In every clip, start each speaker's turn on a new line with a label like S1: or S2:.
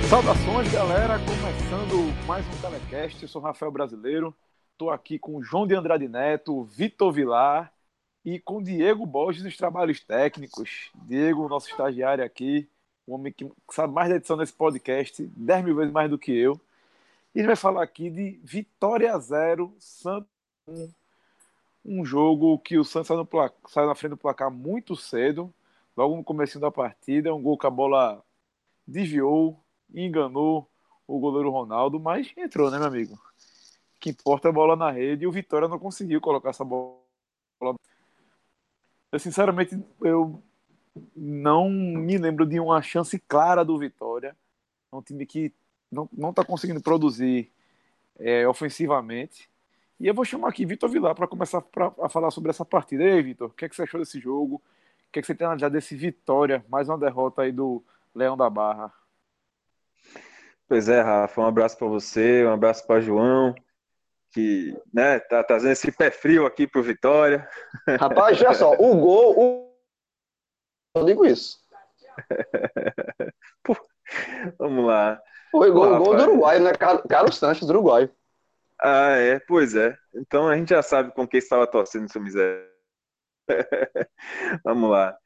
S1: Saudações, galera! Começando mais um Telecast. Eu sou Rafael Brasileiro. Estou aqui com João de Andrade Neto, Vitor Vilar e com Diego Borges nos trabalhos técnicos. Diego, nosso estagiário aqui, um homem que sabe mais da edição desse podcast, 10 mil vezes mais do que eu. E ele vai falar aqui de Vitória 0, Santos 1. Um jogo que o Santos saiu na frente do placar muito cedo, logo no começo da partida. Um gol que a bola desviou, enganou o goleiro Ronaldo, mas entrou, né, meu amigo? O que importa é a bola na rede e o Vitória não conseguiu colocar essa bola. Eu, sinceramente, eu não me lembro de uma chance clara do Vitória. É um time que não está conseguindo produzir ofensivamente. E eu vou chamar aqui Vitor Vilar para começar a falar sobre essa partida. E aí, Vitor, o que é que você achou desse jogo? O que é que você tem analisado desse Vitória? Mais uma derrota aí do Leão da Barra.
S2: Pois é, Rafa, um abraço para você, um abraço para João, que tá trazendo esse pé frio aqui pro Vitória.
S3: Rapaz, olha só, eu digo isso.
S2: Pô, vamos lá.
S3: Foi
S2: Pô,
S3: o gol do
S2: Rafa,
S3: Uruguai, né? Carlos Sanches, do Uruguai.
S2: pois é. Então a gente já sabe com quem estava torcendo, seu miséria. Vamos lá.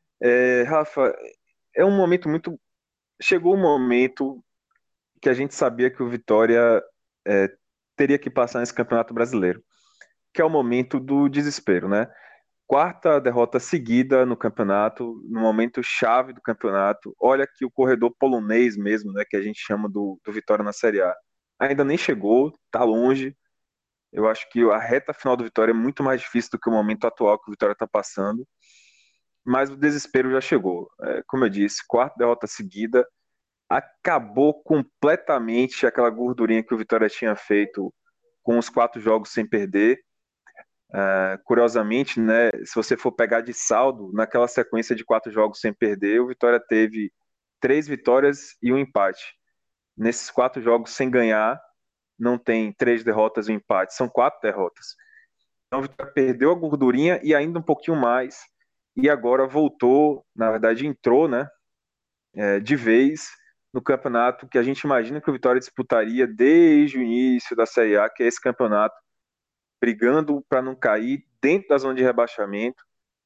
S2: Rafa, é um momento muito. Chegou o momento que a gente sabia que o Vitória é, teria que passar nesse Campeonato Brasileiro, que é o momento do desespero, né? Quarta derrota seguida no campeonato, no momento chave do campeonato. Olha que o corredor polonês mesmo, né, que a gente chama do Vitória na Série A, ainda nem chegou, tá longe. Eu acho que a reta final do Vitória é muito mais difícil do que o momento atual que o Vitória está passando, mas o desespero já chegou. Como eu disse, quarta derrota seguida, acabou completamente aquela gordurinha que o Vitória tinha feito com os 4 jogos sem perder. Curiosamente, né, se você for pegar de saldo, naquela sequência de 4 jogos sem perder, o Vitória teve 3 vitórias e um empate. Nesses 4 jogos sem ganhar, não tem 3 derrotas e um empate, são 4 derrotas. Então o Vitória perdeu a gordurinha e ainda um pouquinho mais, e agora voltou, na verdade entrou, né, de vez no campeonato que a gente imagina que o Vitória disputaria desde o início da Série A, que é esse campeonato, brigando para não cair dentro da zona de rebaixamento,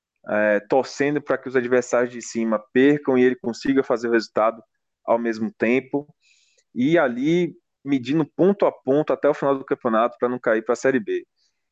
S2: torcendo para que os adversários de cima percam e ele consiga fazer o resultado ao mesmo tempo, e ali medindo ponto a ponto até o final do campeonato para não cair para a Série B.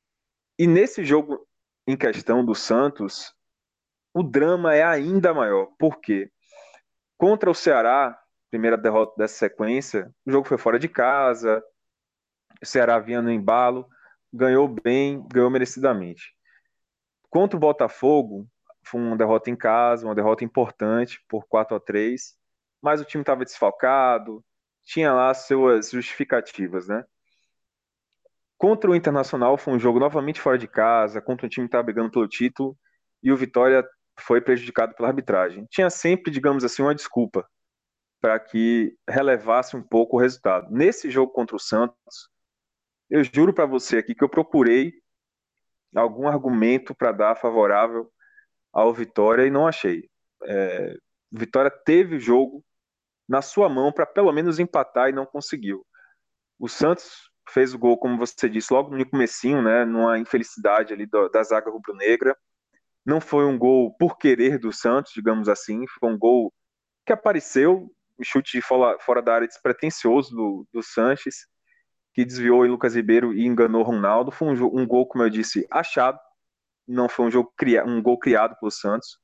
S2: E nesse jogo em questão do Santos, o drama é ainda maior. Por quê? Contra o Ceará, primeira derrota dessa sequência, o jogo foi fora de casa, o Ceará vinha no embalo, ganhou bem, ganhou merecidamente. Contra o Botafogo, foi uma derrota em casa, uma derrota importante por 4-3, mas o time estava desfalcado, tinha lá suas justificativas, né? Contra o Internacional foi um jogo novamente fora de casa, contra um time que estava brigando pelo título, e o Vitória foi prejudicado pela arbitragem. Tinha sempre, digamos assim, uma desculpa para que relevasse um pouco o resultado. Nesse jogo contra o Santos, eu juro para você aqui que eu procurei algum argumento para dar favorável ao Vitória e não achei. O Vitória teve o jogo na sua mão para pelo menos empatar e não conseguiu. O Santos fez o gol, como você disse, logo no comecinho, né, numa infelicidade ali da zaga rubro-negra. Não foi um gol por querer do Santos, digamos assim, foi um gol que apareceu, um chute de fora da área despretensioso do Sanches, que desviou em Lucas Ribeiro e enganou Ronaldo. Foi um gol, como eu disse, achado, não foi um gol criado pelo Santos.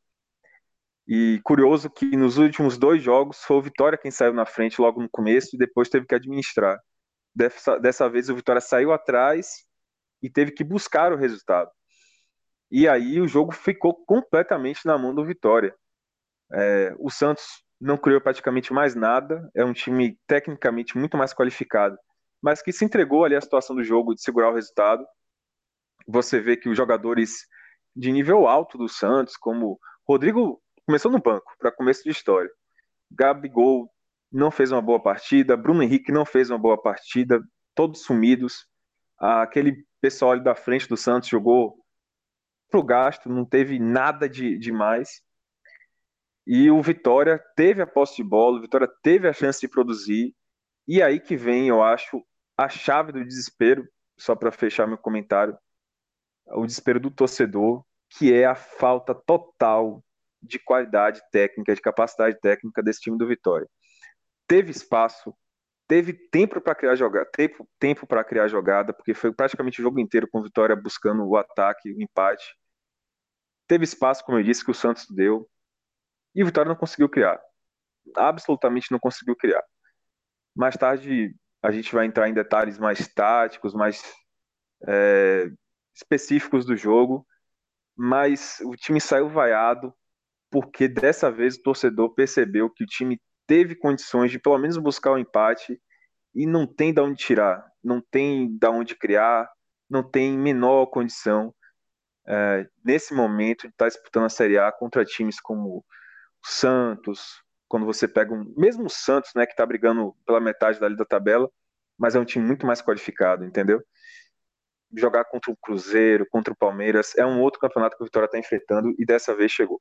S2: E curioso que nos últimos 2 jogos foi o Vitória quem saiu na frente logo no começo e depois teve que administrar. Dessa vez o Vitória saiu atrás e teve que buscar o resultado. E aí o jogo ficou completamente na mão do Vitória. O Santos não criou praticamente mais nada, é um time tecnicamente muito mais qualificado, mas que se entregou ali à situação do jogo de segurar o resultado. Você vê que os jogadores de nível alto do Santos, como Rodrigo, começou no banco, para começo de história. Gabigol não fez uma boa partida, Bruno Henrique não fez uma boa partida, todos sumidos. Aquele pessoal ali da frente do Santos jogou pro gasto, não teve nada de demais. E o Vitória teve a posse de bola, o Vitória teve a chance de produzir. E aí que vem, eu acho, a chave do desespero, só para fechar meu comentário, o desespero do torcedor, que é a falta total de qualidade técnica, de capacidade técnica desse time do Vitória. Teve espaço, teve tempo para criar jogada, tempo para criar jogada, porque foi praticamente o jogo inteiro com o Vitória buscando o ataque, o empate. Teve espaço, como eu disse, que o Santos deu, e o Vitória não conseguiu criar. Absolutamente não conseguiu criar. Mais tarde a gente vai entrar em detalhes mais táticos, mais é, específicos do jogo, mas o time saiu vaiado porque dessa vez o torcedor percebeu que o time teve condições de pelo menos buscar o empate e não tem de onde tirar, não tem de onde criar, não tem menor condição nesse momento de estar disputando a Série A contra times como o Santos, quando você pega mesmo o Santos, né, que está brigando pela metade dali da tabela, mas é um time muito mais qualificado, entendeu? Jogar contra o Cruzeiro, contra o Palmeiras, é um outro campeonato que o Vitória está enfrentando e dessa vez chegou.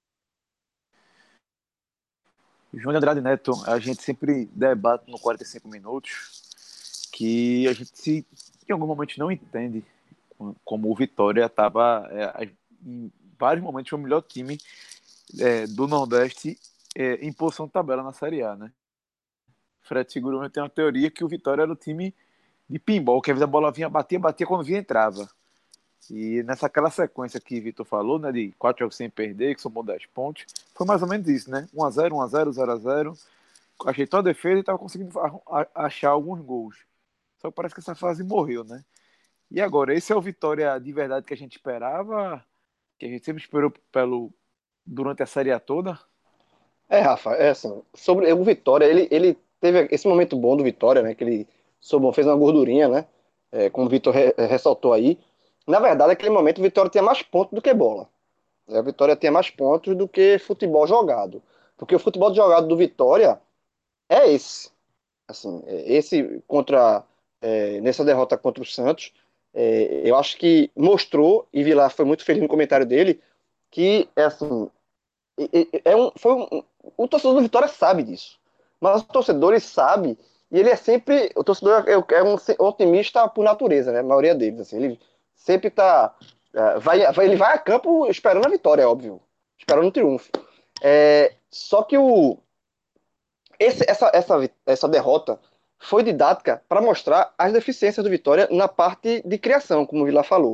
S1: João de Andrade Neto, a gente sempre debate no 45 minutos que a gente se, em algum momento não entende como o Vitória estava em vários momentos foi o melhor time do Nordeste em posição de tabela na Série A, né? Fred Seguro tem uma teoria que o Vitória era o time de pinball, que às vezes a bola vinha, batia, batia, quando vinha entrava. E nessa aquela sequência que o Vitor falou, né, de 4 jogos sem perder, que somou 10 pontos, foi mais ou menos isso, né? 1-0, 1-0, 0-0. Ajeitou a defesa e estava conseguindo achar alguns gols. Só que parece que essa fase morreu, né? E agora, esse é o Vitória de verdade que a gente esperava, que a gente sempre esperou durante a série A toda?
S3: Rafa, é assim, sobre o Vitória, ele teve esse momento bom do Vitória, né, que ele fez uma gordurinha, né, como o Vitor ressaltou aí. Na verdade, naquele momento o Vitória tinha mais pontos do que bola. Né? A Vitória tinha mais pontos do que futebol jogado. Porque o futebol jogado do Vitória é esse. Assim, esse nessa derrota contra o Santos, eu acho que mostrou, e Vilar foi muito feliz no comentário dele, que é assim, o torcedor do Vitória sabe disso. Mas o torcedor ele sabe, e ele é sempre. O torcedor é um otimista por natureza, né? A maioria deles. Assim, ele sempre tá. Ele vai a campo esperando a vitória, é óbvio. Esperando o triunfo. Só que essa derrota foi didática para mostrar as deficiências do Vitória na parte de criação, como o Vila falou.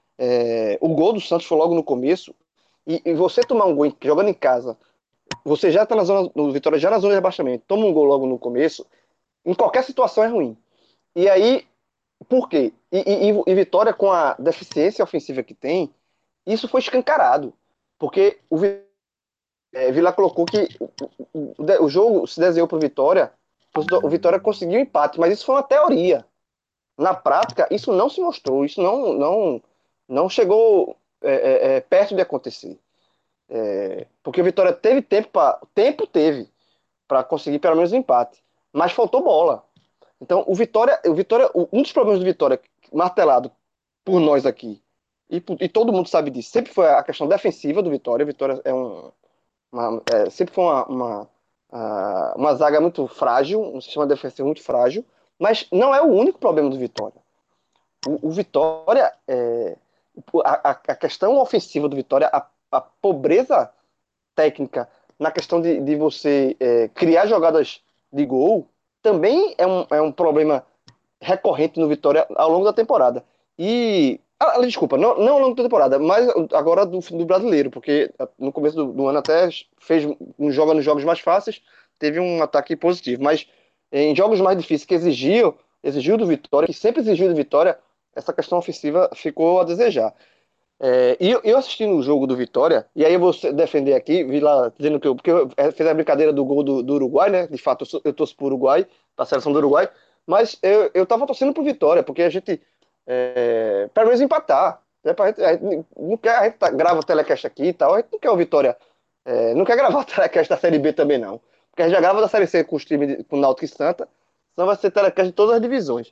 S3: O gol do Santos foi logo no começo, e você tomar um gol jogando em casa, você já está na zona, no Vitória já na zona de rebaixamento, toma um gol logo no começo, em qualquer situação é ruim. E aí, por quê? E Vitória, com a deficiência ofensiva que tem, isso foi escancarado. Porque Vila colocou que o jogo se desenhou para o Vitória, o Vitória conseguiu empate, mas isso foi uma teoria. Na prática, isso não se mostrou, isso não chegou perto de acontecer. Porque o Vitória teve tempo teve para conseguir pelo menos um empate, mas faltou bola. Então, um dos problemas do Vitória, martelado por nós aqui, e todo mundo sabe disso, sempre foi a questão defensiva do Vitória. O Vitória sempre foi uma zaga muito frágil, um sistema defensivo muito frágil, mas não é o único problema do Vitória. O Vitória, a questão ofensiva do Vitória, a pobreza técnica na questão de você criar jogadas de gol, também é um problema recorrente no Vitória ao longo da temporada. Desculpa, não ao longo da temporada, mas agora do brasileiro, porque no começo do ano até fez joga nos jogos mais fáceis, teve um ataque positivo, mas em jogos mais difíceis que exigiu do Vitória, que sempre exigiu do Vitória, essa questão ofensiva ficou a desejar. E eu assistindo o jogo do Vitória, e aí eu vou defender aqui, vi lá dizendo porque eu fez a brincadeira do gol do Uruguai, né? De fato, eu torço pro Uruguai, pra seleção do Uruguai, mas eu tava torcendo pro Vitória, porque a gente, pelo menos empatar, né? A gente não quer, a gente grava o telecast aqui e tal, a gente não quer o Vitória, não quer gravar o telecast da Série B também não, porque a gente já grava da Série C com os times, com o Náutico e Santa, senão vai ser telecast de todas as divisões.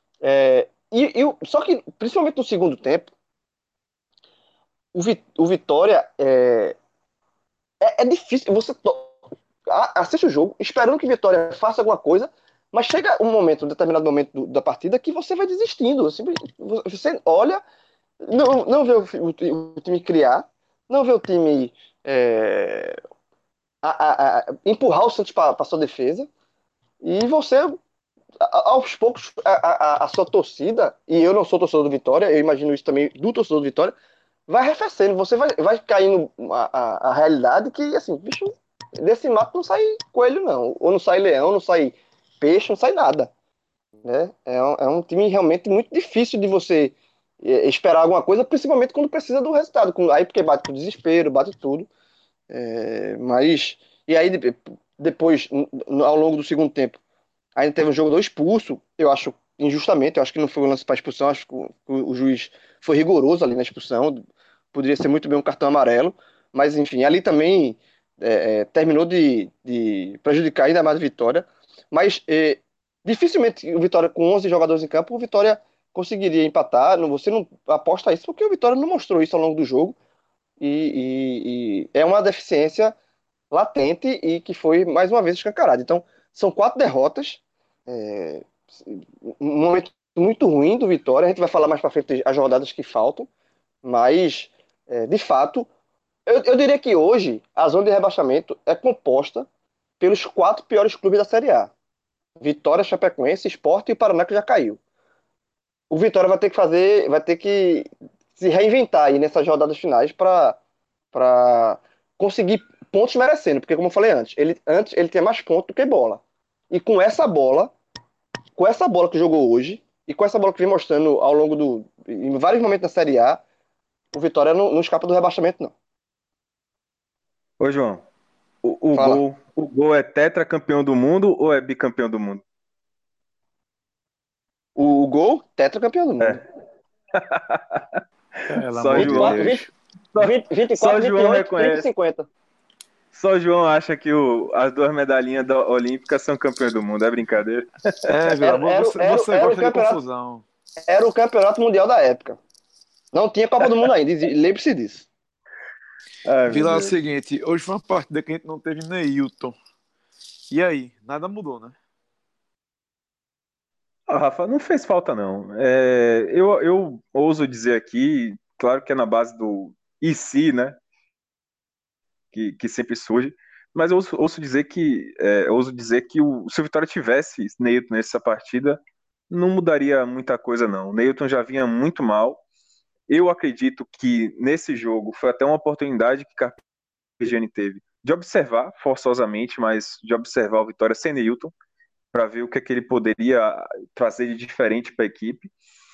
S3: Só que, principalmente no segundo tempo, o Vitória é difícil. Assiste o jogo esperando que Vitória faça alguma coisa, mas chega um determinado momento da partida que você vai desistindo. Você olha, não vê o time criar, não vê o time é, empurrar o Santos para sua defesa, e você, aos poucos, a sua torcida, e eu não sou torcedor do Vitória, eu imagino isso também do torcedor do Vitória, vai arrefecendo, você vai caindo a realidade que, assim, bicho, desse mato não sai coelho, não. Ou não sai leão, não sai peixe, não sai nada. Né? É um time realmente muito difícil de você esperar alguma coisa, principalmente quando precisa do resultado. Aí porque bate o desespero, bate tudo. Mas. E aí, depois, ao longo do segundo tempo, ainda teve um jogador expulso, eu acho injustamente, eu acho que não foi um lance para expulsão, acho que o juiz foi rigoroso ali na expulsão, poderia ser muito bem um cartão amarelo, mas enfim, ali também terminou de prejudicar ainda mais a Vitória, mas dificilmente o Vitória com 11 jogadores em campo, o Vitória conseguiria empatar, você não aposta isso porque o Vitória não mostrou isso ao longo do jogo, e é uma deficiência latente e que foi mais uma vez escancarada. Então, são 4 derrotas, é, um momento muito ruim do Vitória. A gente vai falar mais para frente as rodadas que faltam, mas de fato, eu diria que hoje a zona de rebaixamento é composta pelos 4 piores clubes da Série A: Vitória, Chapecoense, Sport e o Paraná, que já caiu. O Vitória vai ter que se reinventar aí nessas rodadas finais para conseguir pontos merecendo, porque como eu falei antes ele tinha mais pontos do que bola. E com essa bola que jogou hoje e com essa bola que vem mostrando ao longo em vários momentos da Série A, o Vitória não escapa do rebaixamento não.
S2: Ô, João, o
S3: Fala.
S2: gol, o gol é tetracampeão do mundo ou é bicampeão do mundo?
S3: O gol, tetracampeão do mundo.
S2: É,
S1: Pelo
S2: só
S1: amor de
S2: João,
S3: 24, 20,
S1: Deus.
S2: só,
S3: 20, 24,
S2: só João
S3: 28, 30 e
S2: reconhece.
S3: 50.
S2: Só João acha que as 2 medalhinhas olímpicas são campeões do mundo. É brincadeira.
S1: É, Vila,
S3: Era, era, era,
S1: você
S3: era, o
S1: gosta de
S3: campeonato,
S1: confusão.
S3: era o campeonato mundial da época. Não tinha Copa do Mundo ainda, lembre-se disso.
S2: Ai, meu
S1: Vila, é o
S2: Deus.
S1: seguinte, hoje foi uma partida que a gente não teve Neilton. E aí, nada mudou, né?
S2: Ah, Rafa, não fez falta, não. Eu ouso dizer aqui, claro que é na base do e se, né? Que sempre surge, mas eu ouso dizer que se o Vitória tivesse Neilton nessa partida, não mudaria muita coisa, não. O Neilton já vinha muito mal. Eu acredito que nesse jogo foi até uma oportunidade que Carpegiani teve de observar, forçosamente, mas de observar o Vitória sem Neilton, para ver o que, é que ele poderia trazer de diferente para a equipe.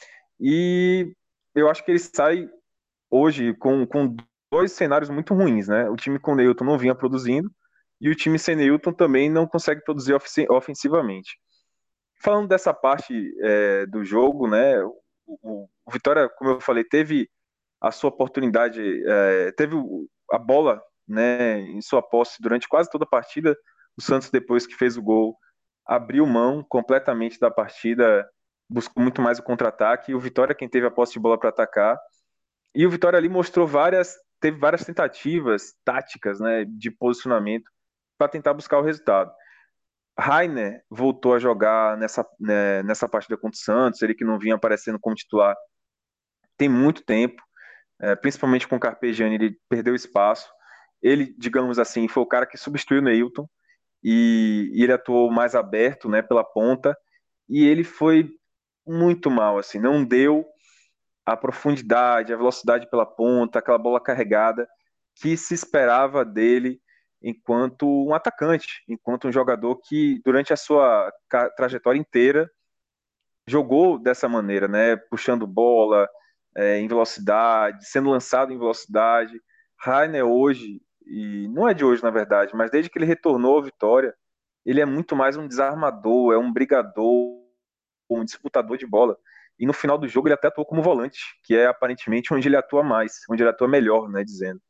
S2: E eu acho que ele sai hoje com 2 cenários muito ruins, né? O time com Neilton não vinha produzindo e o time sem Neilton também não consegue produzir ofensivamente. Falando dessa parte do jogo, né? O Vitória, como eu falei, teve a sua oportunidade, teve a bola, né, em sua posse durante quase toda a partida. O Santos, depois que fez o gol, abriu mão completamente da partida, buscou muito mais o contra-ataque. E o Vitória, quem teve a posse de bola para atacar, e o Vitória ali teve várias tentativas táticas, né, de posicionamento para tentar buscar o resultado. Rainer voltou a jogar nessa partida contra o Santos, ele que não vinha aparecendo como titular tem muito tempo, principalmente com o Carpegiani, ele perdeu espaço. Ele, digamos assim, foi o cara que substituiu o Neilton e ele atuou mais aberto, né, pela ponta, e ele foi muito mal, assim, não deu a profundidade, a velocidade pela ponta, aquela bola carregada que se esperava dele enquanto um atacante, enquanto um jogador que durante a sua trajetória inteira jogou dessa maneira, né? Puxando bola em velocidade, sendo lançado em velocidade. Rainer hoje, e não é de hoje na verdade, mas desde que ele retornou ao Vitória, ele é muito mais um desarmador, é um brigador, um disputador de bola. E no final do jogo ele até atuou como volante, que é aparentemente onde ele atua mais, onde ele atua melhor, né? Dizendo.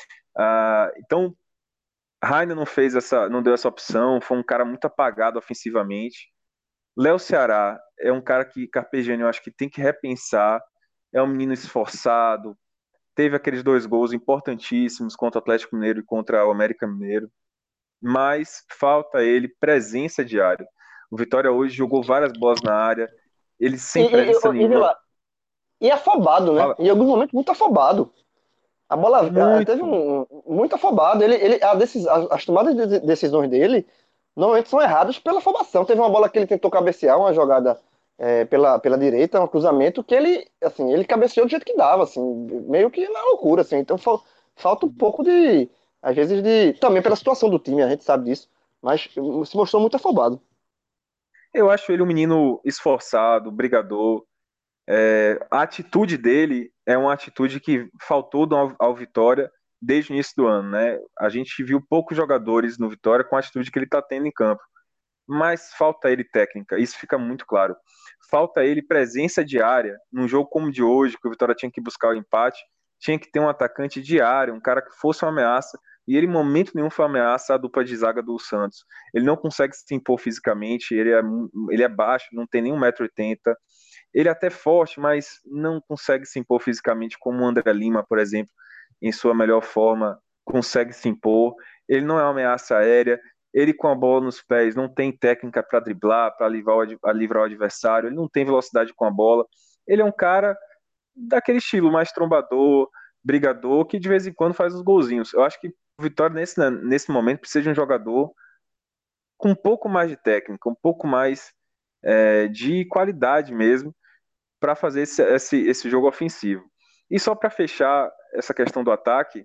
S2: Então, Rainer não deu essa opção, foi um cara muito apagado ofensivamente. Léo Ceará é um cara que Carpegiani eu acho que tem que repensar. É um menino esforçado, teve aqueles 2 gols importantíssimos contra o Atlético Mineiro e contra o América Mineiro, mas falta ele presença diária. O Vitória hoje jogou várias bolas na área, ele
S3: E,
S2: sem
S3: e,
S2: presença
S3: e, vê
S2: nenhuma.
S3: lá, e afobado, né?
S2: Fala,
S3: Em alguns momentos, muito afobado. A bola teve
S2: muito.
S3: muito afobado. As tomadas de decisões dele normalmente são erradas pela afobação. Teve uma bola que ele tentou cabecear, uma jogada pela direita, um cruzamento que ele cabeceou do jeito que dava, assim, meio que na loucura, assim. Então falta um pouco às vezes também pela situação do time, a gente sabe disso, mas se mostrou muito afobado.
S2: Eu acho ele um menino esforçado, brigador. A atitude dele é uma atitude que faltou ao Vitória desde o início do ano, né? A gente viu poucos jogadores no Vitória com a atitude que ele está tendo em campo, mas falta ele técnica, isso fica muito claro. Falta ele presença diária num jogo como o de hoje, que o Vitória tinha que buscar o empate, tinha que ter um atacante diário, um cara que fosse uma ameaça, e ele em momento nenhum foi uma ameaça à dupla de zaga do Santos. Ele não consegue se impor fisicamente, ele é baixo, não tem nem 1,80 m. Ele é até forte, mas não consegue se impor fisicamente como o André Lima, por exemplo, em sua melhor forma, consegue se impor. Ele não é uma ameaça aérea, ele com a bola nos pés não tem técnica para driblar, para livrar o adversário, ele não tem velocidade com a bola. Ele é um cara daquele estilo mais trombador, brigador, que de vez em quando faz os golzinhos. Eu acho que o Vitória, nesse momento, precisa de um jogador com um pouco mais de técnica, um pouco mais de qualidade mesmo, para fazer esse jogo ofensivo. E só para fechar essa questão do ataque,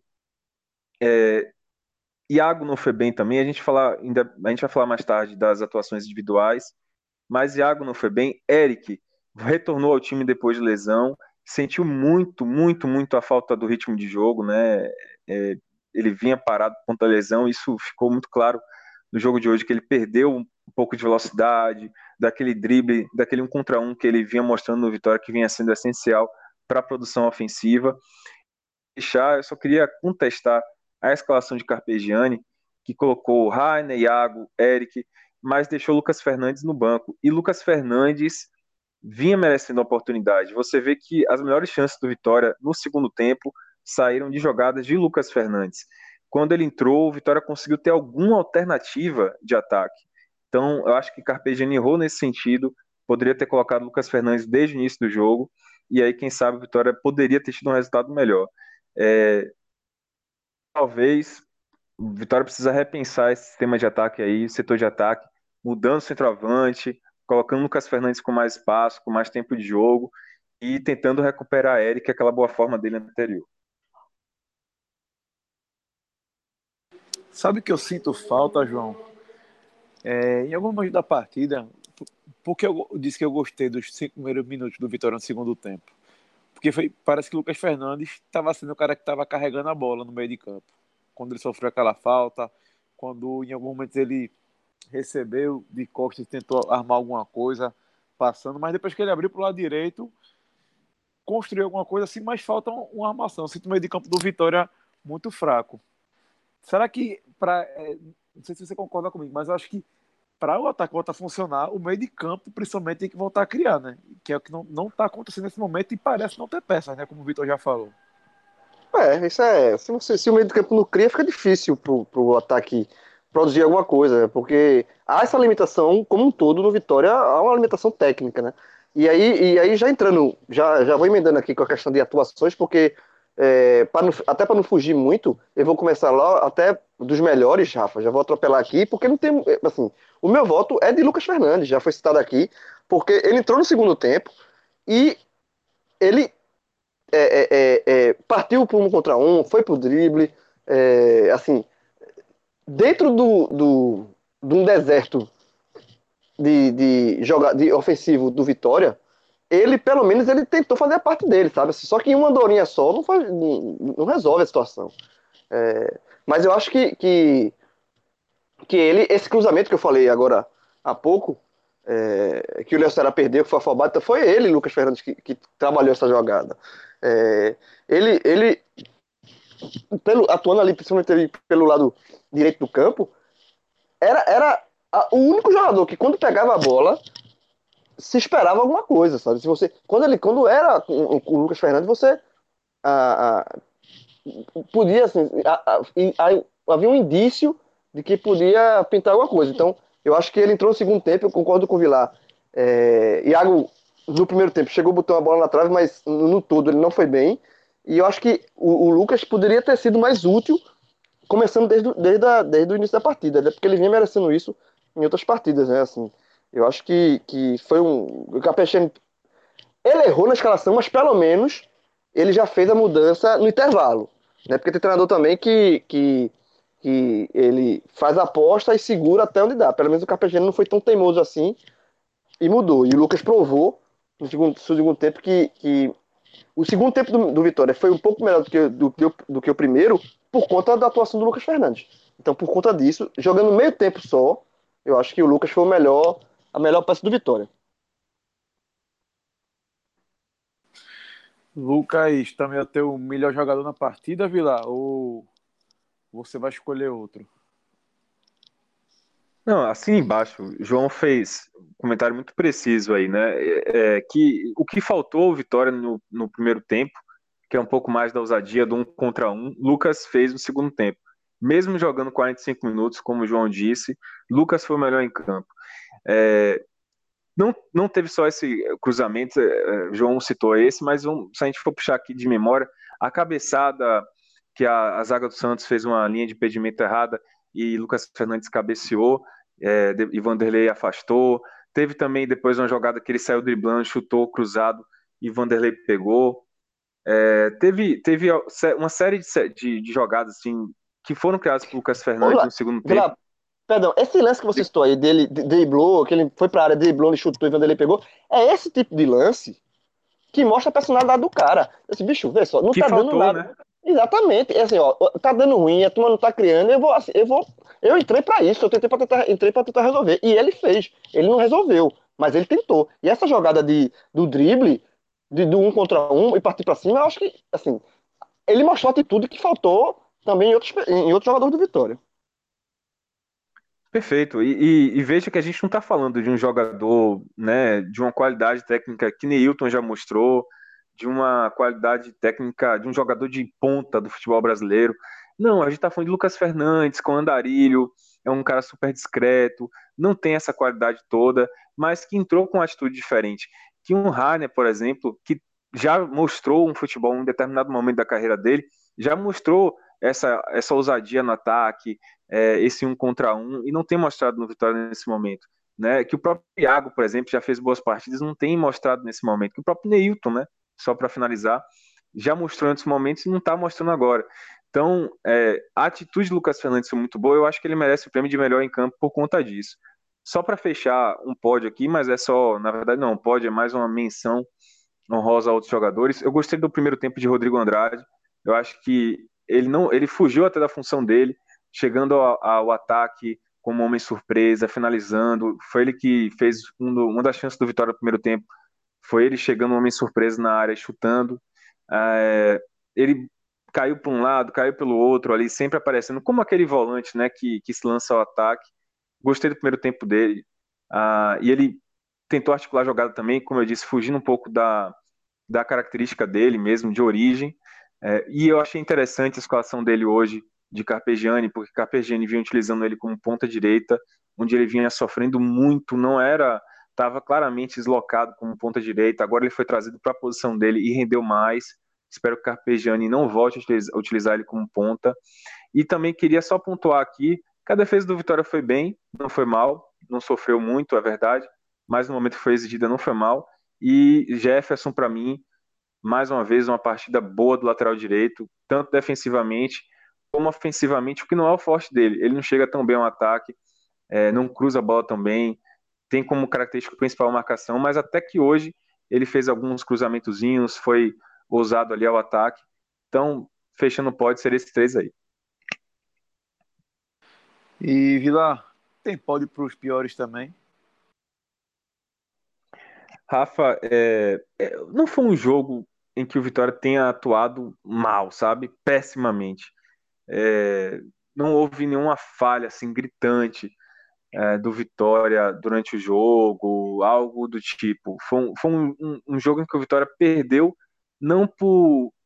S2: Iago não foi bem também. A gente vai falar mais tarde das atuações individuais, mas Iago não foi bem. Eric retornou ao time depois de lesão, sentiu muito, muito, muito a falta do ritmo de jogo, né? É, ele vinha parado por conta da lesão, isso ficou muito claro no jogo de hoje, que ele perdeu um pouco de velocidade, daquele drible, daquele 1 contra 1 que ele vinha mostrando no Vitória, que vinha sendo essencial para a produção ofensiva. Eu só queria contestar a escalação de Carpegiani, que colocou Rainer, Iago, Eric, mas deixou Lucas Fernandes no banco. E Lucas Fernandes vinha merecendo a oportunidade. Você vê que as melhores chances do Vitória no segundo tempo saíram de jogadas de Lucas Fernandes. Quando ele entrou, o Vitória conseguiu ter alguma alternativa de ataque. Então, eu acho que Carpegiani errou nesse sentido. Poderia ter colocado Lucas Fernandes desde o início do jogo. E aí, quem sabe, o Vitória poderia ter tido um resultado melhor. É, talvez o Vitória precisa repensar esse sistema de ataque aí, setor de ataque, mudando o centroavante, colocando o Lucas Fernandes com mais espaço, com mais tempo de jogo e tentando recuperar a Eric, aquela boa forma dele anterior.
S1: Sabe o que eu sinto falta, João? Em algum momento da partida, porque eu disse que eu gostei dos 5 primeiros minutos do Vitória no segundo tempo. Porque parece que o Lucas Fernandes estava sendo o cara que estava carregando a bola no meio de campo. Quando ele sofreu aquela falta, quando em algum momento ele recebeu de costas e tentou armar alguma coisa passando, mas depois que ele abriu para o lado direito, construiu alguma coisa assim, mas falta uma armação. Eu sinto o meio de campo do Vitória muito fraco. Será que, não sei se você concorda comigo, mas eu acho que para o ataque voltar a funcionar, o meio de campo principalmente tem que voltar a criar, né? Que é o que não está acontecendo nesse momento e parece não ter peças, né? Como o Vitor já falou.
S3: Isso é. Se o meio do campo não cria, fica difícil pro ataque produzir alguma coisa, né? Porque há essa limitação, como um todo, no Vitória, há uma limitação técnica, né? E aí já entrando, já vou emendando aqui com a questão de atuações, porque até para não fugir muito, eu vou começar lá até dos melhores, Rafa, já vou atropelar aqui, porque não tem, assim, o meu voto é de Lucas Fernandes, já foi citado aqui, porque ele entrou no segundo tempo e ele partiu para 1 contra 1, foi pro drible, assim, dentro de um deserto de ofensivo do Vitória, ele pelo menos ele tentou fazer a parte dele, sabe? Só que uma dorinha só não resolve a situação. Mas eu acho que esse cruzamento que eu falei agora há pouco, que o Léo Ceará perdeu, que foi afobado, então foi ele, Lucas Fernandes, que trabalhou essa jogada. É, ele atuando ali, principalmente ali pelo lado direito do campo, era o único jogador que quando pegava a bola se esperava alguma coisa, sabe? Se você, quando era com o Lucas Fernandes, você podia, assim, havia um indício de que podia pintar alguma coisa. Então, eu acho que ele entrou no segundo tempo, eu concordo com o Vilar. Iago, no primeiro tempo, chegou, botou a bola na trave, mas no todo ele não foi bem. E eu acho que o Lucas poderia ter sido mais útil, começando desde o início da partida, né? Porque ele vinha merecendo isso em outras partidas, né? Assim, eu acho que foi um. O Capechani, ele errou na escalação, mas pelo menos ele já fez a mudança no intervalo. Né? Porque tem treinador também que ele faz a aposta e segura até onde dá. Pelo menos o Carpegiani não foi tão teimoso assim e mudou. E o Lucas provou no segundo tempo que o segundo tempo do Vitória foi um pouco melhor do que o primeiro por conta da atuação do Lucas Fernandes. Então, por conta disso, jogando meio tempo só, eu acho que o Lucas foi a melhor peça do Vitória.
S1: Lucas também é teu melhor jogador na partida, Vila? Ou você vai escolher outro?
S2: Não, assim embaixo, o João fez um comentário muito preciso aí, né? Que o que faltou ao Vitória no primeiro tempo, que é um pouco mais da ousadia do 1 contra 1, Lucas fez no segundo tempo. Mesmo jogando 45 minutos, como o João disse, Lucas foi o melhor em campo. É, não teve só esse cruzamento, João citou esse, mas se a gente for puxar aqui de memória, a cabeçada que a zaga do Santos fez uma linha de impedimento errada e Lucas Fernandes cabeceou, e Vanderlei afastou. Teve também depois uma jogada que ele saiu driblando, chutou cruzado e Vanderlei pegou. Teve uma série de jogadas assim, que foram criadas por Lucas
S3: Ô,
S2: Fernandes no segundo tempo.
S3: Vila, perdão, esse lance que você citou aí, dele driblou, que ele foi pra área, driblou, ele chutou e quando ele pegou, é esse tipo de lance que mostra a personalidade do cara. Esse bicho, vê só, não
S2: Que
S3: tá dando
S2: faltou,
S3: nada.
S2: né?
S3: Exatamente, é assim, ó, tá dando ruim, a turma não tá criando, eu entrei pra isso, entrei pra tentar resolver. E ele fez, ele não resolveu, mas ele tentou. E essa jogada do drible, do 1 contra 1 e partir pra cima, eu acho que, assim, ele mostrou a atitude que faltou também em outros jogadores do Vitória.
S2: Perfeito. E veja que a gente não está falando de um jogador, né, de uma qualidade técnica que Neilton já mostrou, de uma qualidade técnica de um jogador de ponta do futebol brasileiro. Não, a gente está falando de Lucas Fernandes, com Andarilho, é um cara super discreto, não tem essa qualidade toda, mas que entrou com uma atitude diferente. Que um Rania, por exemplo, que já mostrou um futebol em um determinado momento da carreira dele, já mostrou essa ousadia no ataque, esse 1 contra 1 e não tem mostrado no Vitória nesse momento. Né? Que o próprio Iago, por exemplo, já fez boas partidas, não tem mostrado nesse momento. Que o próprio Neilton, né? Só para finalizar, já mostrou em outros momentos e não está mostrando agora. Então, a atitude do Lucas Fernandes foi muito boa, eu acho que ele merece o prêmio de melhor em campo por conta disso. Só para fechar um pódio aqui, mas é só, na verdade não, um pódio é mais uma menção honrosa a outros jogadores. Eu gostei do primeiro tempo de Rodrigo Andrade. Eu acho que ele fugiu até da função dele, chegando ao ataque como homem surpresa, finalizando. Foi ele que fez uma das chances do Vitória no primeiro tempo. Foi ele chegando homem surpresa na área, chutando. Ele caiu para um lado, caiu pelo outro ali, sempre aparecendo como aquele volante, né, que se lança ao ataque. Gostei do primeiro tempo dele. E ele tentou articular a jogada também, como eu disse, fugindo um pouco da característica dele mesmo, de origem. E eu achei interessante a escalação dele hoje de Carpegiani, porque Carpegiani vinha utilizando ele como ponta direita, onde ele vinha sofrendo muito, não era, estava claramente deslocado como ponta direita, agora ele foi trazido para a posição dele e rendeu mais. Espero que Carpegiani não volte a utilizar ele como ponta. E também queria só pontuar aqui que a defesa do Vitória foi bem, não foi mal, não sofreu muito, é verdade, mas no momento que foi exigida não foi mal. E Jefferson, para mim, mais uma vez, uma partida boa do lateral direito, tanto defensivamente como ofensivamente, o que não é o forte dele. Ele não chega tão bem ao ataque, não cruza a bola tão bem, tem como característica principal a marcação, mas até que hoje ele fez alguns cruzamentozinhos, foi ousado ali ao ataque. Então, fechando o pódio, seria esses três aí.
S1: E Vila, tem pódio para os piores também?
S2: Rafa, não foi um jogo em que o Vitória tenha atuado mal, sabe? Pessimamente. É, não houve nenhuma falha assim gritante do Vitória durante o jogo, algo do tipo. Foi um jogo em que o Vitória perdeu, não por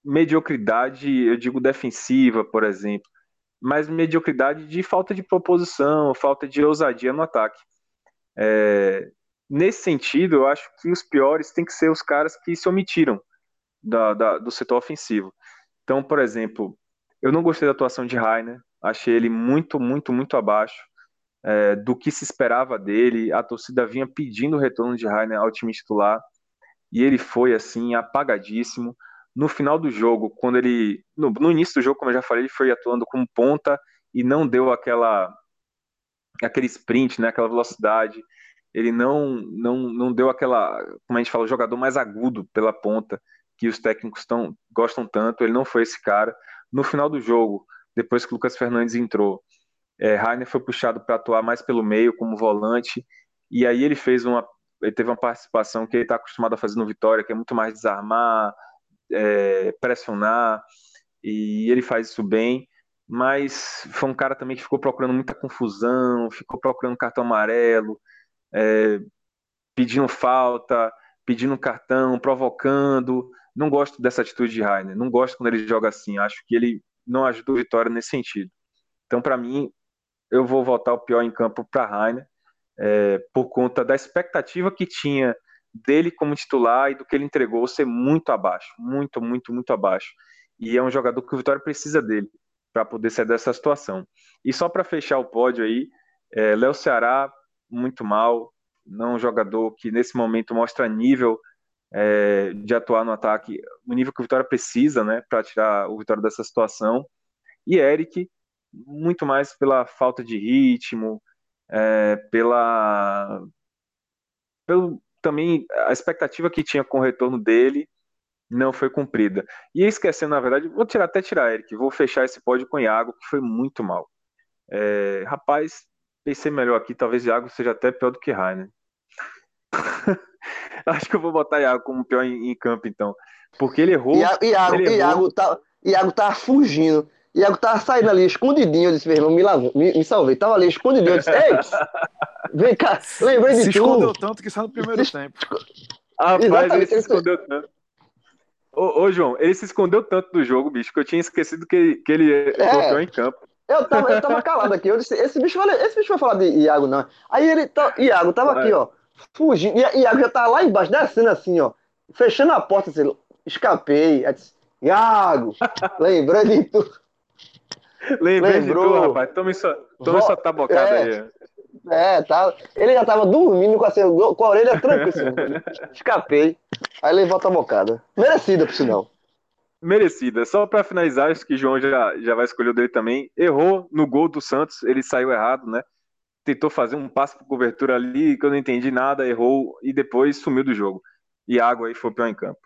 S2: mediocridade, eu digo defensiva, por exemplo, mas mediocridade de falta de proposição, falta de ousadia no ataque. É, Nesse sentido, eu acho que os piores têm que ser os caras que se omitiram do setor ofensivo. Então, por exemplo, eu não gostei da atuação de Rainer, achei ele muito, muito, muito abaixo do que se esperava dele. A torcida vinha pedindo o retorno de Rainer ao time titular e ele foi assim apagadíssimo. No final do jogo, quando ele no início do jogo, como eu já falei, ele foi atuando como ponta e não deu aquele sprint, né, aquela velocidade. Ele não deu aquela, como a gente fala, o jogador mais agudo pela ponta que os técnicos gostam tanto. Ele não foi esse cara. No final do jogo, depois que o Lucas Fernandes entrou, Rainer foi puxado para atuar mais pelo meio como volante e aí ele teve uma participação que ele está acostumado a fazer no Vitória, que é muito mais desarmar, pressionar, e ele faz isso bem, mas foi um cara também que ficou procurando muita confusão, ficou procurando cartão amarelo, é, pedindo falta, pedindo cartão, provocando. Não gosto dessa atitude de Rainer, não gosto quando ele joga assim, acho que ele não ajuda o Vitória nesse sentido. Então, para mim, eu vou votar o pior em campo para Rainer, por conta da expectativa que tinha dele como titular e do que ele entregou ser muito abaixo, muito, muito, muito abaixo. E é um jogador que o Vitória precisa dele para poder sair dessa situação. E só para fechar o pódio aí, Léo Ceará, muito mal, não é um jogador que nesse momento mostra nível de atuar no ataque, o nível que o Vitória precisa, né, para tirar o Vitória dessa situação. E Eric, muito mais pela falta de ritmo, pela pelo também a expectativa que tinha com o retorno dele não foi cumprida. E esquecendo, na verdade, vou até tirar Eric, vou fechar esse pódio com Iago, que foi muito mal. Rapaz, pensei melhor aqui, talvez Iago seja até pior do que Rainer. Acho que eu vou botar Iago como pior em campo, então. Porque ele errou. Ele errou.
S3: Iago tava fugindo. Iago tava saindo ali, escondidinho. Eu disse, meu irmão, me salvei. Tava ali, escondidinho. Eu disse, ei, vem cá, lembrei de
S1: Se
S3: tu.
S1: escondeu tanto que saiu no primeiro tempo.
S2: Rapaz, ele
S3: Exatamente.
S2: se escondeu tanto. Ô, João, ele se escondeu tanto do jogo, bicho, que eu tinha esquecido que ele foi o pior
S3: É,
S2: em campo.
S3: eu tava calado aqui. Eu disse, esse bicho vai falar de Iago, não. Aí Iago tava aqui, ó, fugindo. E Iago já tava lá embaixo, descendo assim, ó, fechando a porta, assim, escapei. Aí disse, Iago, lembrei de tu.
S2: Lembrei de tu,
S3: Lembrou.
S2: rapaz. Tome sua tabocada
S3: É,
S2: aí.
S3: tá. Ele já tava dormindo com a orelha tranquila, assim. Escapei. Aí levou a bocada. Merecida, por sinal.
S2: Merecida. Só para finalizar, acho que o João já vai escolher o dele também. Errou no gol do Santos, ele saiu errado, né? Tentou fazer um passe por cobertura ali, que eu não entendi nada, errou e depois sumiu do jogo. Iago aí foi o pior em campo.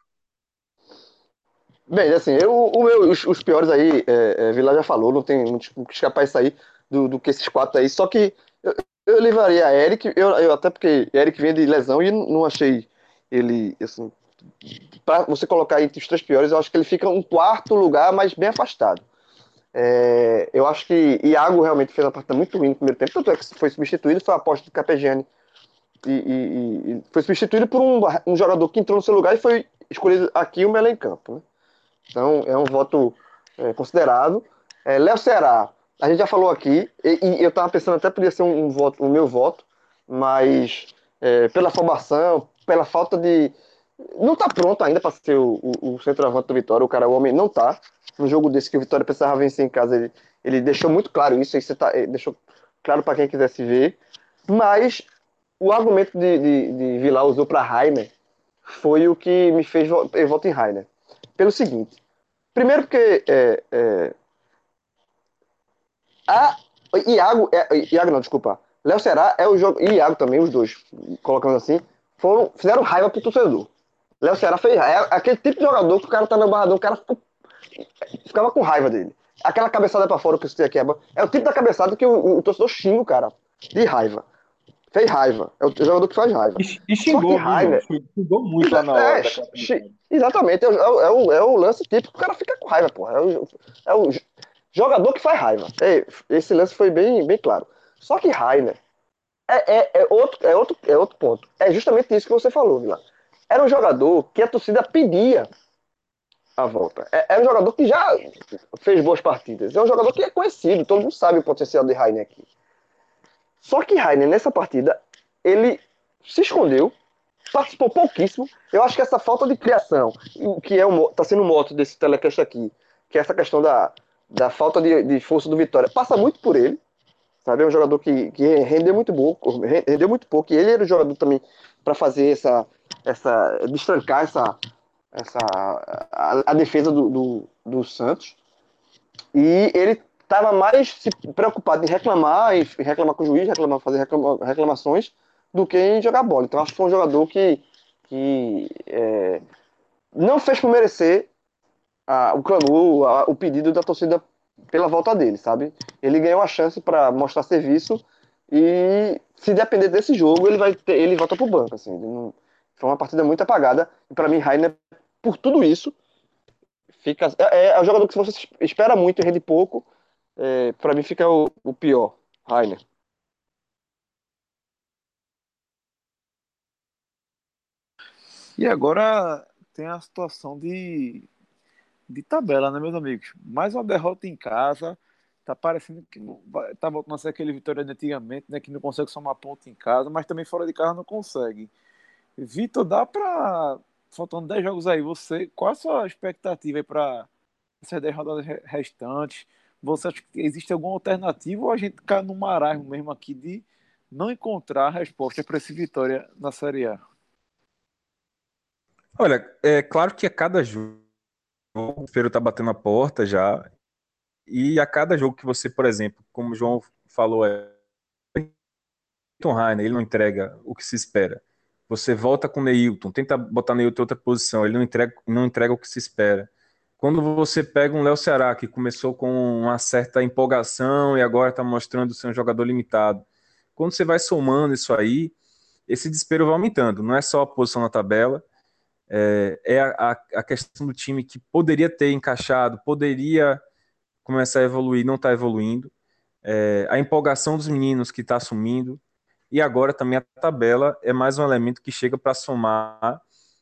S3: Bem, assim, os piores aí, Vila já falou, não tem muito o que escapar isso aí do que esses quatro aí. Só que eu levaria a Eric, eu até porque Eric vinha de lesão e não achei ele, assim, pra você colocar entre os três piores, eu acho que ele fica um quarto lugar, mas bem afastado. Eu acho que Iago realmente fez uma partida muito ruim no primeiro tempo, tanto é que foi substituído, foi a aposta do Capejani e foi substituído por um jogador que entrou no seu lugar e foi escolhido aqui o melhor em campo, né? Então é um voto considerado. Léo Ceará, a gente já falou aqui, e eu estava pensando até podia ser um voto, o meu voto, mas pela formação, pela falta de. Não está pronto ainda para ser o centroavante do Vitória, o homem não está. No jogo desse que o Vitória precisava vencer em casa, ele deixou muito claro isso, deixou claro para quem quisesse ver. Mas o argumento de Vilar usou para Rainer foi o que me fez eu voto em Rainer. Pelo seguinte, primeiro porque a Iago não, desculpa. Léo Ceará é o jogo. E Iago também, os dois, colocando assim, fizeram raiva pro torcedor. Léo Ceará fez raiva. É aquele tipo de jogador que o cara tá no barradão, o cara ficava com raiva dele. Aquela cabeçada pra fora que você aqui é o tipo da cabeçada que o torcedor xinga o cara. De raiva. Fez raiva. É o jogador que faz raiva.
S2: E
S3: Só que
S2: xingou, viu, João?
S3: Rainer.
S2: Xingou muito lá na hora daquela transmissão.
S3: Exatamente, é o lance típico que o cara fica com raiva, porra. É o jogador que faz raiva. Esse lance foi bem, bem claro. Só que Rainer é outro ponto. É justamente isso que você falou, Vila. Era um jogador que a torcida pedia. a volta. É um jogador que já fez boas partidas. É um jogador que é conhecido, todo mundo sabe o potencial de Rainer aqui. Só que Rainer, nessa partida, ele se escondeu, participou pouquíssimo. Eu acho que essa falta de criação, que tá sendo o moto desse telecast aqui, que é essa questão da falta de força do Vitória, passa muito por ele. Sabe? É um jogador que rendeu muito pouco. E ele era o jogador também para fazer destrancar a defesa do Santos. E ele estava mais se preocupado em reclamar, com o juiz, fazer reclamações, do que em jogar bola. Então acho que foi um jogador que não fez por merecer o clamor, o pedido da torcida pela volta dele, sabe? Ele ganhou a chance para mostrar serviço e se depender desse jogo, ele volta pro banco, assim. Foi uma partida muito apagada e para mim Rainer, por tudo isso, é um jogador que se você espera muito e rende pouco, para mim fica o pior, Rainer.
S1: E agora tem a situação de tabela, né, meus amigos? Mais uma derrota em casa. Tá parecendo que tá voltando a ser aquele Vitória de antigamente, né? Que não consegue somar ponto em casa, mas também fora de casa não consegue. Vitor, dá pra. Faltando 10 jogos aí, qual a sua expectativa aí para essas 10 rodadas restantes? Você acha que existe alguma alternativa ou a gente cai no marasmo mesmo aqui de não encontrar resposta para esse Vitória na Série A?
S2: Olha, é claro que a cada jogo o desespero tá batendo a porta já, e a cada jogo que você, por exemplo, como o João falou, Neilton Rainer, ele não entrega o que se espera. Você volta com o Neilton, tenta botar Neilton em outra posição, ele não entrega o que se espera. Quando você pega um Léo Ceará, que começou com uma certa empolgação e agora está mostrando ser um jogador limitado. Quando você vai somando isso aí, esse desespero vai aumentando. Não é só a posição na tabela, é a questão do time que poderia ter encaixado, poderia começar a evoluir, não está evoluindo. A empolgação dos meninos que está assumindo. E agora também a tabela é mais um elemento que chega para somar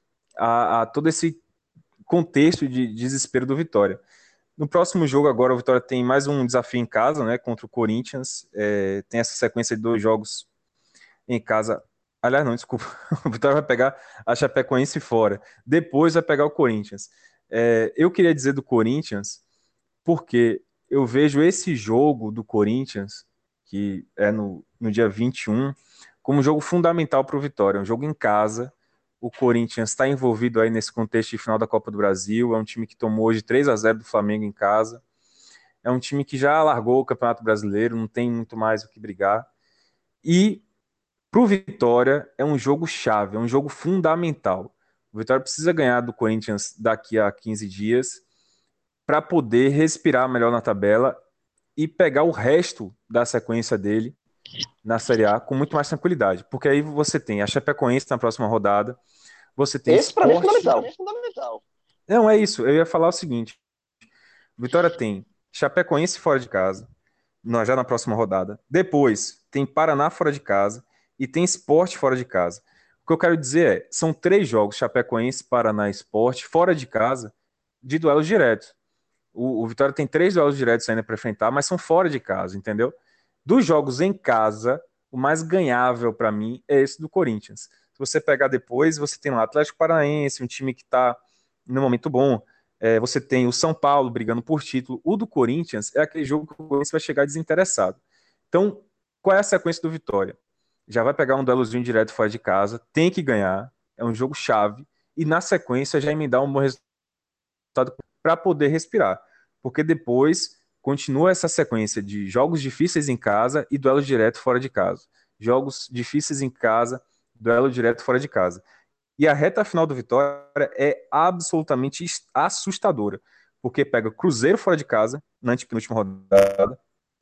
S2: a todo esse contexto de desespero do Vitória. No próximo jogo agora o Vitória tem mais um desafio em casa, né, contra o Corinthians. Tem essa sequência de 2 jogos em casa. Aliás, não, desculpa. O Vitória vai pegar a Chapecoense fora. Depois vai pegar o Corinthians. Eu queria dizer do Corinthians porque eu vejo esse jogo do Corinthians, que é no dia 21, como um jogo fundamental para o Vitória. É um jogo em casa. O Corinthians está envolvido aí nesse contexto de final da Copa do Brasil. É um time que tomou hoje 3-0 do Flamengo em casa. É um time que já largou o Campeonato Brasileiro, não tem muito mais o que brigar. E para o Vitória é um jogo chave, é um jogo fundamental. O Vitória precisa ganhar do Corinthians daqui a 15 dias para poder respirar melhor na tabela e pegar o resto da sequência dele na Série A com muito mais tranquilidade. Porque aí você tem a Chapecoense na próxima rodada, você tem
S3: Esse para mim é
S2: Sport.
S3: fundamental.
S2: Não, é isso. Eu ia falar o seguinte: Vitória tem Chapecoense fora de casa, já na próxima rodada. Depois tem Paraná fora de casa e tem Sport fora de casa. O que eu quero dizer são 3 jogos, Chapecoense, Paraná e Sport, fora de casa, de duelos diretos. O Vitória tem 3 duelos diretos ainda para enfrentar, mas são fora de casa, entendeu? Dos jogos em casa, o mais ganhável para mim é esse do Corinthians. Se você pegar depois, você tem lá Atlético Paranaense, um time que está no momento bom. Você tem o São Paulo brigando por título. O do Corinthians é aquele jogo que o Corinthians vai chegar desinteressado. Então, qual é a sequência do Vitória? Já vai pegar um duelozinho direto fora de casa, tem que ganhar, é um jogo chave, e na sequência já emendar um bom resultado para poder respirar. Porque depois continua essa sequência de jogos difíceis em casa e duelo direto fora de casa. Jogos difíceis em casa, duelo direto fora de casa. E a reta final do Vitória é absolutamente assustadora, porque pega Cruzeiro fora de casa, na antepenúltima rodada,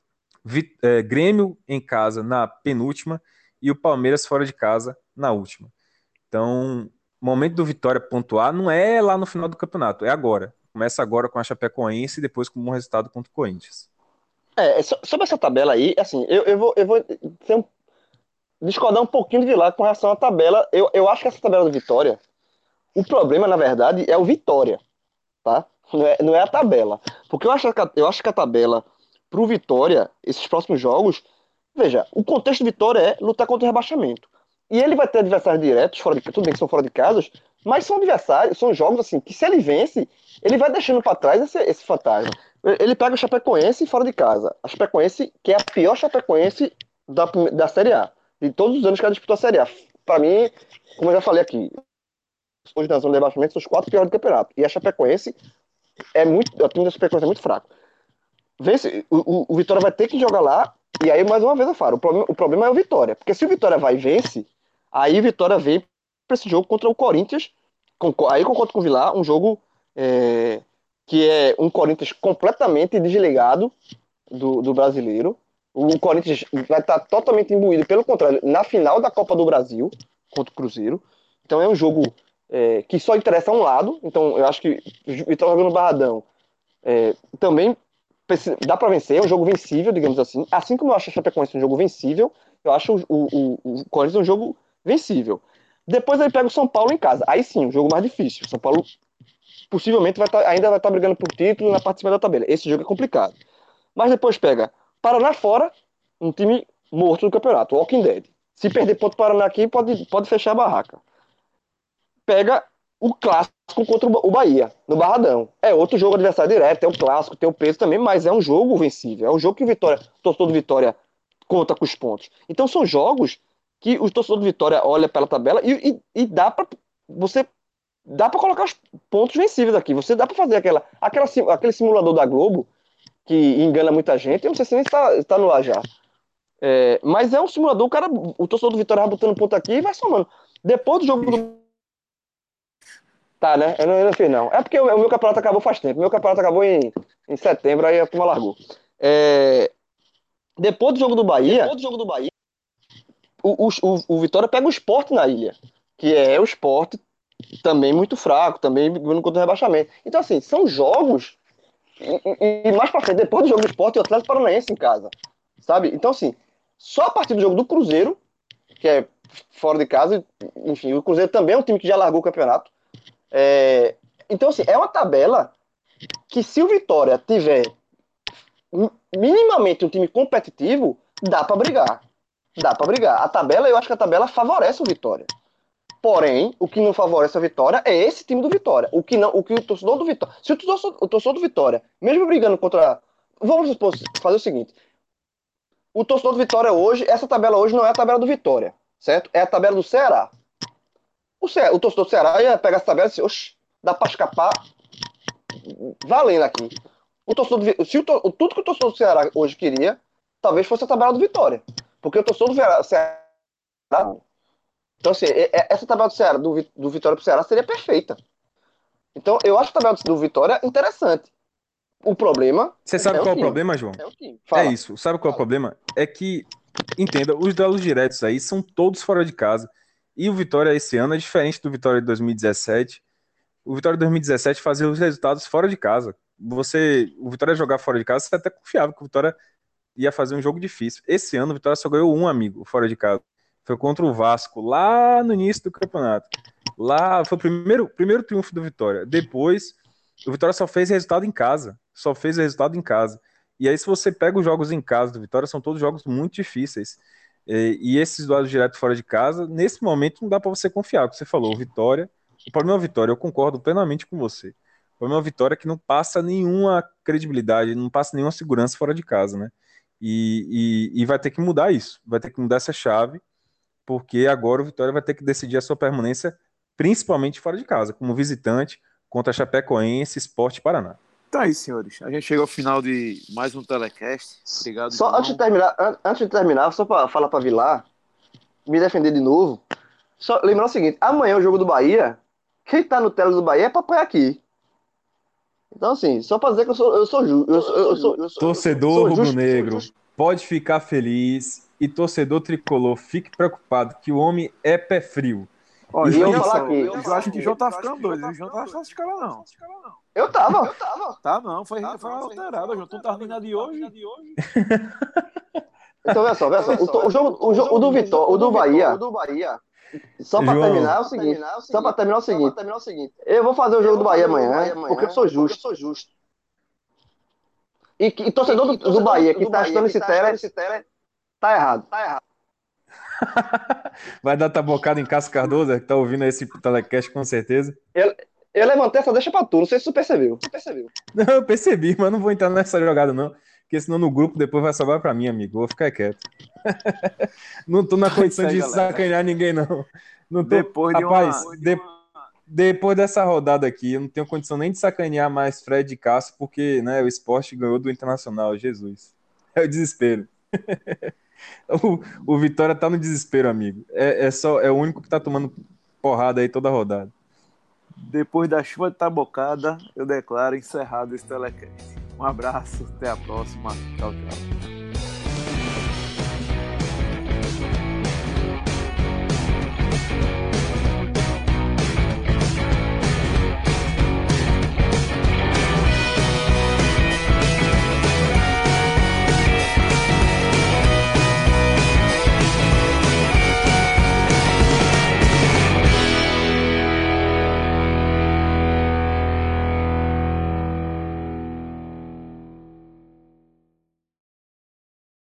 S2: Grêmio em casa na penúltima e o Palmeiras fora de casa na última. Então, o momento do Vitória pontuar não é lá no final do campeonato, é agora. Começa agora com a Chapecoense e depois com um bom resultado contra o Corinthians.
S3: Sobre essa tabela aí, assim, eu vou discordar um pouquinho de Vilar com relação à tabela. Eu acho que essa tabela do Vitória, o problema, na verdade, é o Vitória. tá? Não é a tabela. Porque eu acho que a tabela pro Vitória, esses próximos jogos, veja, o contexto do Vitória é lutar contra o rebaixamento. E ele vai ter adversários diretos, tudo bem que são fora de casa, mas são adversários, são jogos assim, que se ele vence, ele vai deixando para trás esse fantasma. Ele pega o Chapecoense fora de casa. A Chapecoense, que é a pior Chapecoense da Série A. De todos os anos que ela disputou a Série A. Para mim, como eu já falei aqui, hoje na zona de rebaixamento são os 4 piores do campeonato. E a Chapecoense o time da Chapecoense é muito fraco. Vence, o Vitória vai ter que jogar lá, e aí mais uma vez eu falo, o problema é o Vitória. Porque se o Vitória vai e vence, aí o Vitória vem para esse jogo contra o Corinthians. Aí concordo com o Vilar, um jogo que é um Corinthians completamente desligado do brasileiro. O Corinthians vai estar totalmente imbuído, pelo contrário, na final da Copa do Brasil contra o Cruzeiro. Então é um jogo que só interessa a um lado. Então eu acho que o Vitória jogando Barradão também dá para vencer, é um jogo vencível, digamos assim. Assim como eu acho a Chapecoense um jogo vencível, eu acho o Corinthians um jogo vencível. Depois ele pega o São Paulo em casa. Aí sim, um jogo mais difícil. São Paulo possivelmente ainda vai estar brigando por título na parte de cima da tabela. Esse jogo é complicado. Mas depois pega Paraná fora, um time morto do campeonato, Walking Dead. Se perder ponto Paraná aqui, pode fechar a barraca. Pega o clássico contra o Bahia, no Barradão. É outro jogo adversário direto, tem o clássico, tem o peso também, mas é um jogo vencível. É um jogo que o torcedor do Vitória conta com os pontos. Então são jogos que o torcedor do Vitória olha pela tabela e dá para você dá para colocar os pontos vencíveis aqui. Você dá para fazer aquele simulador da Globo que engana muita gente. Eu não sei se nem está no ar já. Mas é um simulador, o torcedor do Vitória vai botando ponto aqui e vai somando. Depois do jogo do Tá, né? Eu não fiz, não. É porque o meu campeonato acabou faz tempo. O meu campeonato acabou em setembro, aí a turma largou. Depois do jogo do Bahia, o Vitória pega o Sport na ilha. Que é o Sport também muito fraco, também no contra o rebaixamento. Então, assim, são jogos. E mais pra frente, depois do jogo do Sport, o Atlético Paranaense em casa. Sabe? Então, assim, só a partir do jogo do Cruzeiro, que é fora de casa, enfim, o Cruzeiro também é um time que já largou o campeonato. Então, assim, é uma tabela que se o Vitória tiver minimamente um time competitivo, dá pra brigar. Dá pra brigar. Eu acho que a tabela favorece o Vitória. Porém, o que não favorece a Vitória é esse time do Vitória. O que o torcedor do Vitória. Se o torcedor do Vitória, mesmo brigando contra. Vamos fazer o seguinte: o torcedor do Vitória hoje, essa tabela hoje não é a tabela do Vitória, certo? É a tabela do Ceará. O torcedor do Ceará ia pegar essa tabela e dizer, oxe, dá pra escapar valendo aqui. Tudo que o torcedor do Ceará hoje queria, talvez fosse a tabela do Vitória. Porque o torcedor do Ceará. Então, assim, essa tabela do Ceará, do Vitória pro Ceará seria perfeita. Então, eu acho a tabela do Vitória interessante. O problema.
S2: Você sabe qual é o problema, João? É isso. Sabe qual é o problema? É que, entenda, os duelos diretos aí são todos fora de casa. E o Vitória esse ano é diferente do Vitória de 2017. O Vitória de 2017 fazia os resultados fora de casa. O Vitória jogar fora de casa, você até confiava que o Vitória ia fazer um jogo difícil. Esse ano o Vitória só ganhou um amigo fora de casa. Foi contra o Vasco, lá no início do campeonato. Lá foi o primeiro triunfo do Vitória. Depois, o Vitória só fez resultado em casa. Só fez resultado em casa. E aí, se você pega os jogos em casa do Vitória, são todos jogos muito difíceis. E esses duelos direto fora de casa, nesse momento, não dá para você confiar. O que você falou, Vitória. O problema é a Vitória, eu concordo plenamente com você. O problema é a Vitória que não passa nenhuma credibilidade, não passa nenhuma segurança fora de casa, né? E vai ter que mudar isso. Vai ter que mudar essa chave, porque agora o Vitória vai ter que decidir a sua permanência, principalmente fora de casa, como visitante contra a Chapecoense, Sport e Paraná.
S1: Tá aí, senhores. A gente chega ao final de mais um telecast. Obrigado,
S3: Só
S1: João.
S3: antes de terminar, só para falar para Vilar, me defender de novo. Só lembrar o seguinte: amanhã é o jogo do Bahia. Quem tá no tela do Bahia é papai aqui. Então, assim, só pra dizer que eu sou justo.
S2: Torcedor rubro-negro, pode ficar feliz. E torcedor tricolor, fique preocupado que o homem é pé frio.
S3: Olha, eu falar aqui.
S1: Eu acho que o João tá ficando doido. O João tá achando esse cara, não.
S3: Eu tava.
S1: Tá, não. Foi alterado, João. Tu não tá nem na de hoje.
S3: Então, olha só. O do Bahia Só para
S2: João,
S3: terminar é o seguinte. Só para terminar é o seguinte. Eu vou fazer o jogo do Bahia amanhã, porque eu sou justo. E torcedor do Bahia que tá achando esse tele, tá errado.
S2: vai dar tabocada em Cássio Cardoso, que tá ouvindo esse telecast com certeza.
S3: Eu levantei essa deixa pra tu, não sei se tu percebeu.
S2: Não, eu percebi, mas não vou entrar nessa jogada, não. Porque senão no grupo depois vai sobrar pra mim, amigo. Vou ficar quieto. Não tô na condição de sacanear ninguém, não. Não tô.
S1: Depois de
S2: Rapaz,
S1: uma.
S2: depois dessa rodada aqui, eu não tenho condição nem de sacanear mais Fred e Cássio, porque né, o esporte ganhou do Internacional, Jesus. É o desespero. O Vitória tá no desespero, amigo. É o único que tá tomando porrada aí toda rodada.
S1: Depois da chuva de tabocada, eu declaro encerrado esse telecast. Um abraço, até a próxima. Tchau, tchau.